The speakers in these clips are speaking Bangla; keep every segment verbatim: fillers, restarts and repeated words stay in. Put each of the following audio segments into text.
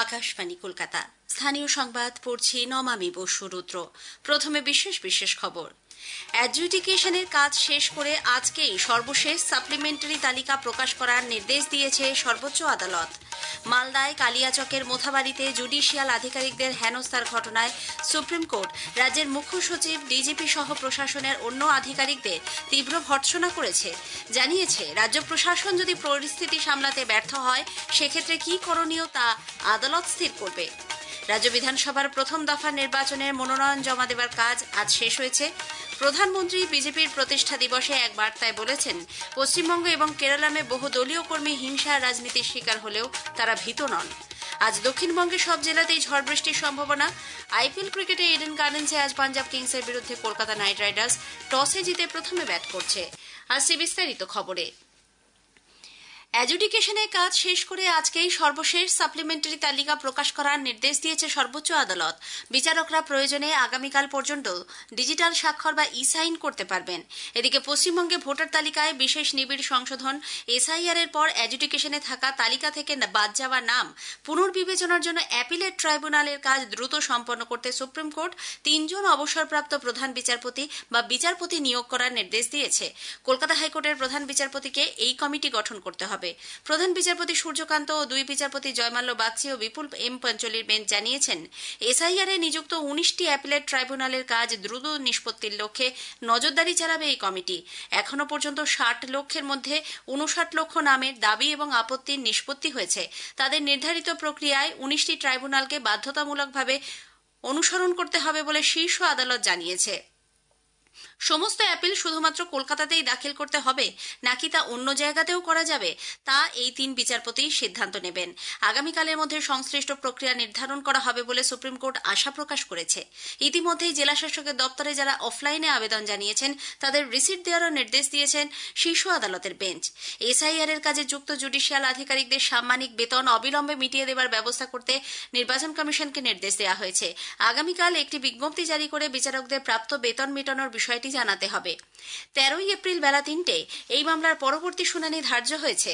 আকাশবাণী কলকাতা। স্থানীয় সংবাদ পড়ছি নমামি বসু রুদ্র। প্রথমে বিশেষ বিশেষ খবর। অ্যাডজুডিকেশনের কাজ শেষ করে আজকেই সর্বশেষ সাপ্লিমেন্টারি তালিকা প্রকাশ করার নির্দেশ দিয়েছে সর্বোচ্চ আদালত। মালদায় কালিয়াচকের মোথাবাড়িতে জুডিশিয়াল আধিকারিকদের হেনস্থার ঘটনায় সুপ্রিম কোর্ট রাজ্যের মুখ্য সচিব, ডিজিপি সহ প্রশাসনের অন্য আধিকারিকদের তীব্র ভর্ৎসনা করেছে। জানিয়েছে, রাজ্য প্রশাসন যদি পরিস্থিতি সামলাতে ব্যর্থ হয় সেক্ষেত্রে কি করণীয় তা আদালত স্থির করবে। রাজ্য বিধানসভার প্রথম দফার নির্বাচনের মনোনয়ন জমা দেবার কাজ আজ শেষ হয়েছে। প্রধানমন্ত্রী বিজেপির প্রতিষ্ঠা দিবসে এক বার্তায় বলেছেন, পশ্চিমবঙ্গ এবং কেরালামে বহু দলীয় কর্মী হিংসার রাজনীতির শিকার হলেও তারা ভীত নন। আজ দক্ষিণবঙ্গের সব জেলাতেই ঝড় বৃষ্টির সম্ভাবনা। আইপিএল ক্রিকেটে ইডেন গার্ডেন্সে আজ পাঞ্জাব কিংসের বিরুদ্ধে কলকাতা নাইট রাইডার্স টসে জিতে প্রথমে ব্যাট করছে। আসছে বিস্তারিত খবরে। অ্যাডজুডিকেশনের কাজ শেষ করে আজকেই সর্বশেষ সাপ্লিমেন্টারি তালিকা প্রকাশ করার নির্দেশ দিয়েছে সর্বোচ্চ আদালত। বিচারকরা প্রয়োজনে আগামীকাল পর্যন্ত ডিজিটাল স্বাক্ষর বা ই সাইন করতে পারবেন। এদিকে পশ্চিমবঙ্গে ভোটার তালিকায় বিশেষ নিবিড় সংশোধন এসআইআর এর পর অ্যাডজুডিকেশনে থাকা তালিকা থেকে বাদ যাওয়া নাম পুনর্বিবেচনার জন্য অ্যাপিলেট ট্রাইব্যুনালের কাজ দ্রুত সম্পন্ন করতে সুপ্রিম কোর্ট তিনজন অবসরপ্রাপ্ত প্রধান বিচারপতি বা বিচারপতি নিয়োগ করার নির্দেশ দিয়েছে। কলকাতা হাইকোর্টের প্রধান বিচারপতিকে এই কমিটি গঠন করতে হবে। প্রধান বিচারপতি সূর্যকান্ত ও দুই বিচারপতি জয়মাল্য বাগচি ও বিপুল এম পাঞ্চলির বেঞ্চ জানিয়েছেন, এসআইআর এ নিযুক্ত উনিশটি অ্যাপিলেট ট্রাইব্যুনালের কাজ দ্রুত নিষ্পত্তির লক্ষ্যে নজরদারি চালাবে এই কমিটি। এখনো পর্যন্ত ষাট লক্ষের মধ্যে উনষাট লক্ষ নামের দাবি এবং আপত্তির নিষ্পত্তি হয়েছে। তাদের নির্ধারিত প্রক্রিয়ায় উনিশটি ট্রাইব্যুনালকে বাধ্যতামূলকভাবে অনুসরণ করতে হবে বলে শীর্ষ আদালত জানিয়েছে। সমস্ত অ্যাপিল শুধুমাত্র কলকাতাতেই দাখিল করতে হবে নাকি তা অন্য জায়গাতেও করা যাবে তা এই তিন বিচারপতি সিদ্ধান্ত নেবেন। আগামীকালের মধ্যে সংশ্লিষ্ট প্রক্রিয়া নির্ধারণ করা হবে বলে সুপ্রিম কোর্ট আশা প্রকাশ করেছে। ইতিমধ্যেই জেলা শাসকের দপ্তরে যারা অফলাইনে আবেদন জানিয়েছেন তাদের রিসিট দেওয়ারও নির্দেশ দিয়েছেন শীর্ষ আদালতের বেঞ্চ। এসআইআর এর কাজে যুক্ত জুডিশিয়াল আধিকারিকদের সাম্মানিক বেতন অবিলম্বে মিটিয়ে দেবার ব্যবস্থা করতে নির্বাচন কমিশনকে নির্দেশ দেওয়া হয়েছে। আগামীকাল একটি বিজ্ঞপ্তি জারি করে বিচারকদের প্রাপ্ত বেতন মেটানোর বিষয়টি জানাতে হবে। তেরোই এপ্রিল বেলা তিনটে এই মামলার পরবর্তী শুনানি ধার্য হয়েছে।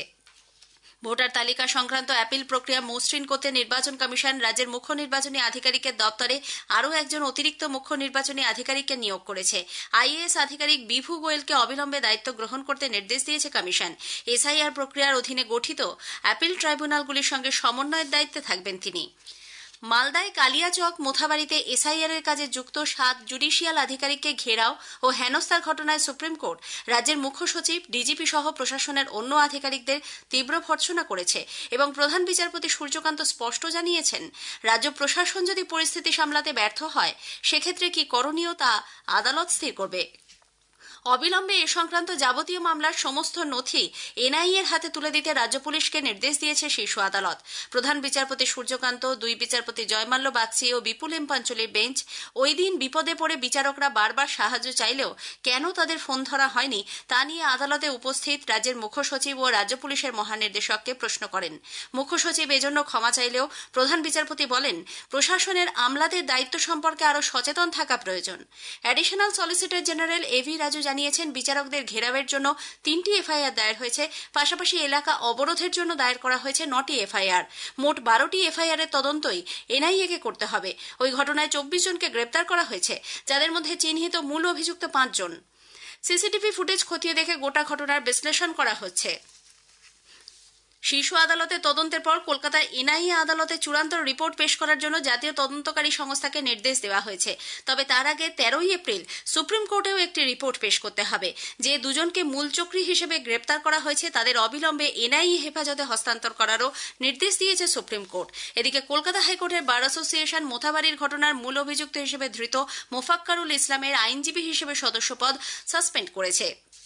ভোটার তালিকা সংক্রান্ত অ্যাপিল প্রক্রিয়া মসৃণ করতে নির্বাচন কমিশন রাজ্যের মুখ্য নির্বাচনী আধিকারিকের দপ্তরে আরও একজন অতিরিক্ত মুখ্য নির্বাচনী আধিকারিককে নিয়োগ করেছে। আইএএস আধিকারিক বিভু গোয়েলকে অবিলম্বে দায়িত্ব গ্রহণ করতে নির্দেশ দিয়েছে কমিশন। এসআইআর প্রক্রিয়ার অধীনে গঠিত অ্যাপিল ট্রাইব্যুনালগুলির সঙ্গে সমন্বয়ের দায়িত্বে থাকবেন তিনি। মালদায় কালিয়াচক মোথাবাড়িতে এসআইআর এর কাজে যুক্ত সাত জুডিশিয়াল আধিকারিককে ঘেরাও ও হেনস্থার ঘটনায় সুপ্রিম কোর্ট রাজ্যের মুখ্য সচিব, ডিজিপি সহ প্রশাসনের অন্য আধিকারিকদের তীব্র ভর্ৎসনা করেছে এবং প্রধান বিচারপতি সূর্যকান্ত স্পষ্ট জানিয়েছেন, রাজ্য প্রশাসন যদি পরিস্থিতি সামলাতে ব্যর্থ হয় সেক্ষেত্রে কি করণীয় তা আদালত স্থির করবে। অবিলম্বে এ সংক্রান্ত যাবতীয় মামলার সমস্ত নথি এনআইএ এর হাতে তুলে দিতে রাজ্য পুলিশকে নির্দেশ দিয়েছে শীর্ষ আদালত। প্রধান বিচারপতি সূর্যকান্ত, দুই বিচারপতি জয়মাল্য বাগচি ও বিপুল এম পাঞ্চলির বেঞ্চ ওই দিন বিপদে পড়ে বিচারকরা বারবার সাহায্য চাইলেও কেন তাদের ফোন ধরা হয়নি তা নিয়ে আদালতে উপস্থিত রাজ্যের মুখ্য সচিব ও রাজ্য পুলিশের মহানির্দেশককে প্রশ্ন করেন। মুখ্য সচিব এজন্য ক্ষমা চাইলেও প্রধান বিচারপতি বলেন, প্রশাসনের আমলাদের দায়িত্ব সম্পর্কে আরও সচেতন থাকা প্রয়োজন। Additional solicitor general A V Raju জানিয়েছেন, বিচারকদের ঘেরাওয়ের জন্য তিনটি এফআইআর দায়ের হয়েছে। পাশাপাশি এলাকা অবরোধের জন্য দায়ের করা হয়েছে নটি এফআইআর। মোট বারোটি এফআইআর এর তদন্তই এনআইএ কে করতে হবে। ওই ঘটনায় চব্বিশ জনকে গ্রেপ্তার করা হয়েছে, যাদের মধ্যে চিহ্নিত মূল অভিযুক্ত পাঁচ জন। সিসিটিভি ফুটেজ খতিয়ে দেখে গোটা ঘটনার বিশ্লেষণ করা হচ্ছে। শীর্ষ আদালতের তদন্তের পর কলকাতায় এনআইএ আদালতে চূড়ান্ত রিপোর্ট পেশ করার জন্য জাতীয় তদন্তকারী সংস্থাকে নির্দেশ দেওয়া হয়েছে। তবে তার আগে তেরোই এপ্রিল সুপ্রিম কোর্টেও একটি রিপোর্ট পেশ করতে হবে। যে দুজনকে মূলচক্রী হিসেবে গ্রেপ্তার করা হয়েছে তাদের অবিলম্বে এনআইএ হেফাজতে হস্তান্তর করারও নির্দেশ দিয়েছে সুপ্রিম কোর্ট। এদিকে কলকাতা হাইকোর্টের বার অ্যাসোসিয়েশন মোথাবাড়ির ঘটনার মূল অভিযুক্ত হিসেবে ধৃত মোফাক্কারুল ইসলামের আইনজীবী হিসেবে সদস্যপদ সাসপেন্ড করেছে।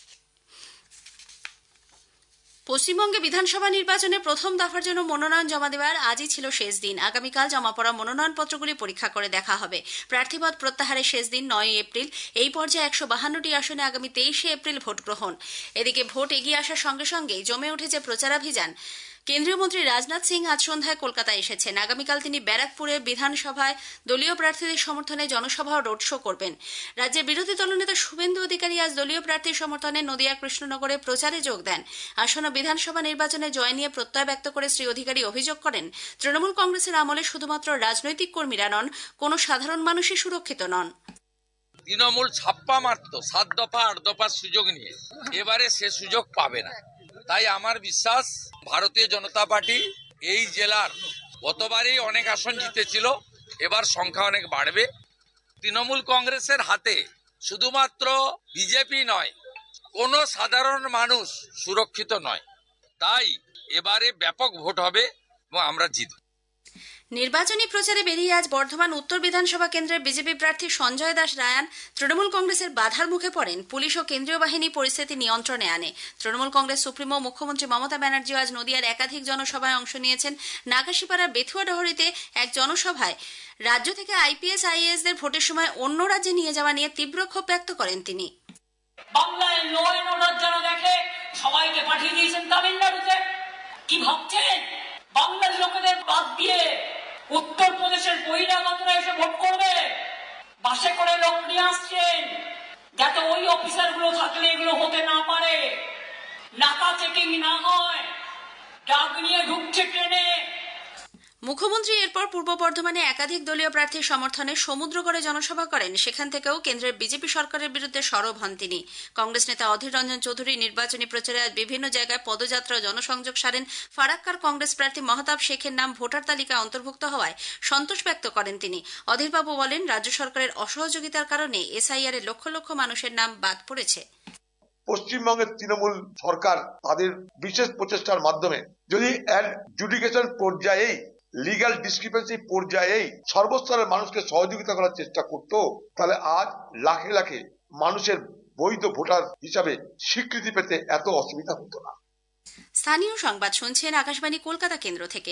পশ্চিমবঙ্গে বিধানসভা নির্বাচনে প্রথম দফার জন্য মনোনয়ন জমা দেওয়ার আজই ছিল শেষ দিন। আগামীকাল জমা পড়া মনোনয়নপত্রগুলি পরীক্ষা করে দেখা হবে। প্রার্থীপদ প্রত্যাহারের শেষ দিন নয় এপ্রিল। এই পর্যায়ে একশো বাহান্নটি আসনে আগামী তেইশে এপ্রিল ভোট গ্রহণ। এদিকে ভোট এগিয়ে আসার সঙ্গে সঙ্গেই জমে উঠেছে প্রচারাভিযান। কেন্দ্রীয় মন্ত্রী রাজনাথ সিং আজ সন্ধ্যায় কলকাতায় এসেছেন। আগামীকাল তিনি ব্যারাকপুরে বিধানসভায় দলীয় প্রার্থীদের সমর্থনে জনসভা ও রোড শো করবেন। রাজ্যের বিরোধী দলনেতা শুভেন্দু অধিকারী আজ দলীয় প্রার্থীর সমর্থনে নদিয়া কৃষ্ণনগরে প্রচারে যোগ দেন। আসন্ন বিধানসভা নির্বাচনে জয় নিয়ে প্রত্যয় ব্যক্ত করে শ্রী অধিকারী অভিযোগ করেন, তৃণমূল কংগ্রেসের আমলে শুধুমাত্র রাজনৈতিক কর্মীরা নন, কোনো সাধারণ মানুষই সুরক্ষিত নন। তৃণমূল ছাপ্পা মারত সাত দফা আট দফার সুযোগ নিয়ে, এবারে সে সুযোগ পাবে না। তাই আমার বিশ্বাস ভারতীয় জনতা পার্টি এই জেলার গতবারই অনেক আসন জিতেছিল, এবার সংখ্যা অনেক বাড়বে। তৃণমূল কংগ্রেসের হাতে শুধুমাত্র বিজেপি নয়, কোনো সাধারণ মানুষ সুরক্ষিত নয়। তাই এবারে ব্যাপক ভোট হবে এবং আমরা জিতব। নির্বাচনী প্রচারে বেরিয়ে আজ বর্ধমান উত্তর বিধানসভা কেন্দ্রের বিজেপি প্রার্থী সঞ্জয় দাস রায়ান তৃণমূল কংগ্রেসের বাধার মুখে পড়েন। পুলিশ ও কেন্দ্রীয় বাহিনী পরিস্থিতি নিয়ন্ত্রণে আনে। তৃণমূল কংগ্রেস সুপ্রিমো মুখ্যমন্ত্রী মমতা ব্যানার্জি আজ নদিয়ার একাধিক জনসভায় অংশ নিয়েছেন। নাগাশিপাড়ার বেথুয়াডহরিতে এক জনসভায় রাজ্য থেকে আইপিএস আইএএসদের ভোটের সময় অন্য রাজ্যে নিয়ে যাওয়া নিয়ে তীব্র ক্ষোভ ব্যক্ত করেন তিনি। বাংলায় ল এন্ড অর্ডার যারা দেখে সবাইকে পাঠিয়ে দিয়েছেন তামিলনাড়ুতে। কি ভাবছেন বাংলার লোকেদের বাদ দিয়ে উত্তরপ্রদেশের বহিরাগতরা এসে ভোট করবে? বাসে করে লোক নিয়ে আসছেন যাতে ওই অফিসার গুলো থাকলে এগুলো হতে না পারে, নাকা চেকিং না হয়, ডাক নিয়ে ঢুকছে ট্রেনে। মুখ্যমন্ত্রী এরপর পূর্ব বর্ধমানে একাধিক দলীয় প্রার্থীর সমর্থনে সমুদ্রগড়ে জনসভা করেন। সেখান থেকেও কেন্দ্রের বিজেপি সরকারের বিরুদ্ধে সরব হন তিনি। কংগ্রেস নেতা অধীর রঞ্জন চৌধুরী নির্বাচনী প্রচারে আজ বিভিন্ন জায়গায় পদযাত্রা ও জনসংযোগ সারেন। ফারাক্কার কংগ্রেস প্রার্থী মহতাব শেখের নাম ভোটার তালিকায় অন্তর্ভুক্ত হওয়ায় সন্তোষ ব্যক্ত করেন তিনি। অধীরবাবু বলেন, রাজ্য সরকারের অসহযোগিতার কারণে এসআইআর এ লক্ষ লক্ষ মানুষের নাম বাদ পড়েছে। পশ্চিমবঙ্গের তৃণমূল সরকার তাদের বিশেষ প্রচেষ্টার মাধ্যমে যদি অ্যাডজুডিকেশন পর্যায়েই লিগ্যাল ডিসক্রিপেন্সি পর্যায়েই সর্বস্তরের মানুষকে সহযোগিতা করার চেষ্টা করত, তাহলে আজ লাখে লাখে মানুষের বৈধ ভোটার হিসাবে স্বীকৃতি পেতে এত অসুবিধা হতো না। স্থানীয় সংবাদ শুনছেন আকাশবাণী কলকাতা কেন্দ্র থেকে।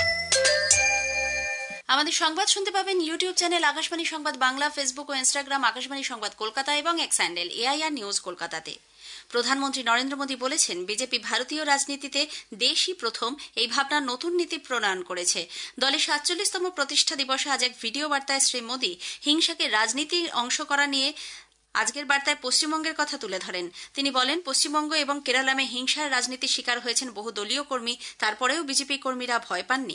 আমাদের সংবাদ শুনতে পাবেন ইউটিউব চ্যানেল আকাশবাণী সংবাদ বাংলা, ফেসবুক ও ইনস্টাগ্রাম আকাশবাণী সংবাদ কলকাতা এবং এক্স হ্যান্ডেল এআইআর নিউজ কলকাতাতে। প্রধানমন্ত্রী নরেন্দ্র মোদী বলেছেন, বিজেপি ভারতীয় রাজনীতিতে দেশই প্রথম এই ভাবনার নতুন নীতি প্রণয়ন করেছে। দলের সাতচল্লিশতম প্রতিষ্ঠা দিবসে আজ এক ভিডিও বার্তায় শ্রী মোদী হিংসাকে রাজনীতির অংশ করা নিয়ে আজকের বার্তায় পশ্চিমবঙ্গের কথা তুলে ধরেন। তিনি বলেন, পশ্চিমবঙ্গ এবং কেরালামে হিংসার রাজনীতির শিকার হয়েছেন বহু দলীয় কর্মী, তারপরেও বিজেপি কর্মীরা ভয় পাননি।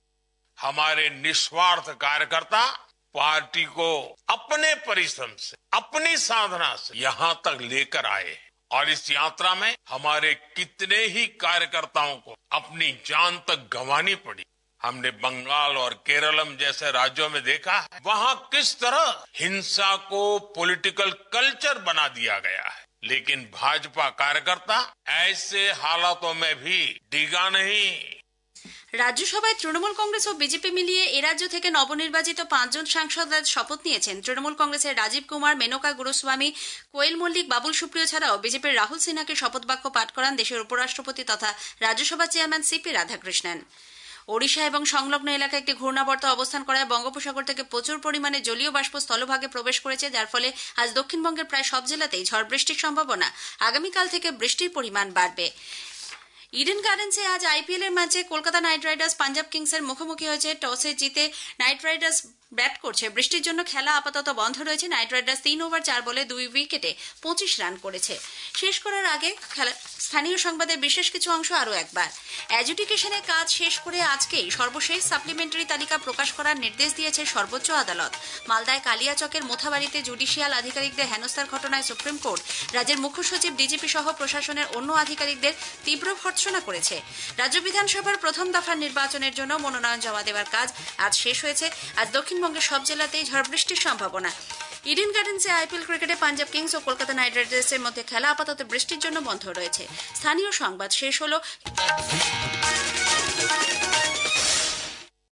हमारे निस्वार्थ कार्यकर्ता पार्टी को अपने परिश्रम से, अपनी साधना से यहाँ तक लेकर आए और इस यात्रा में हमारे कितने ही कार्यकर्ताओं को अपनी जान तक गंवानी पड़ी। हमने बंगाल और केरलम जैसे राज्यों में देखा है वहाँ किस तरह हिंसा को पॉलिटिकल कल्चर बना दिया गया है, लेकिन भाजपा कार्यकर्ता ऐसे हालातों में भी डिगा नहीं। রাজ্যসভায় তৃণমূল কংগ্রেস ও বিজেপি মিলিয়ে এ রাজ্য থেকে নবনির্বাচিত পাঁচজন সাংসদ আজ শপথ নিয়েছেন। তৃণমূল কংগ্রেসের রাজীব কুমার, মেনকা গুরুস্বামী, কোয়েল মল্লিক, বাবুল সুপ্রিয় ছাড়াও বিজেপির রাহুল সিনহাকে শপথ বাক্য পাঠ করান দেশের উপরাষ্ট্রপতি তথা রাজ্যসভা চেয়ারম্যান সিপি রাধাকৃষ্ণন। ওড়িশা এবং সংলগ্ন এলাকায় একটি ঘূর্ণাবর্ত অবস্থান করায় বঙ্গোপসাগর থেকে প্রচুর পরিমাণে জলীয় বাষ্প স্থলভাগে প্রবেশ করেছে, যার ফলে আজ দক্ষিণবঙ্গের প্রায় সব জেলাতেই ঝড় বৃষ্টির সম্ভাবনা। আগামীকাল থেকে বৃষ্টির পরিমাণ বাড়বে। ইডেন গার্ডেন্সে আজ আইপিএল এর ম্যাচে কলকাতা নাইট রাইডার্স পাঞ্জাব কিংসের মুখোমুখি হয়েছে। টসে জিতে নাইট রাইডার্স ব্যাট করছে। বৃষ্টির জন্য খেলা আপাতত বন্ধ রয়েছে। নাইট রাইডার্স তিন ওভার চার বলে দুই উইকেটে পঁচিশ রান করেছে। শেষ করার আগে স্থানীয় সংবাদের বিশেষ কিছু অংশ আরও একবার। এডুকেশনের কাজ শেষ করে আজকেই সর্বশেষ সাপ্লিমেন্টারি তালিকা প্রকাশ করার নির্দেশ দিয়েছে সর্বোচ্চ আদালত। মালদায় কালিয়াচকের মোথাবাড়িতে জুডিশিয়াল আধিকারিকদের হেনস্থার ঘটনায় সুপ্রিম কোর্ট রাজ্যের মুখ্য সচিব, ডিজিপি সহ প্রশাসনের অন্য আধিকারিকদের তীব্র ভর্ৎসনা করেছে। রাজ্য বিধানসভার প্রথম দফার নির্বাচনের জন্য মনোনয়ন জমা দেওয়ার কাজ আজ শেষ হয়েছে। আজ দক্ষিণবঙ্গের সব জেলাতেই ঝড় বৃষ্টির সম্ভাবনা। ইডেন গার্ডেন্সে আইপিএল ক্রিকেটে পাঞ্জাব কিংস ও কলকাতা নাইট রাইডার্সের মধ্যে খেলা আপাতত বৃষ্টির জন্য বন্ধ রয়েছে। স্থানীয় সংবাদ শেষ হলো।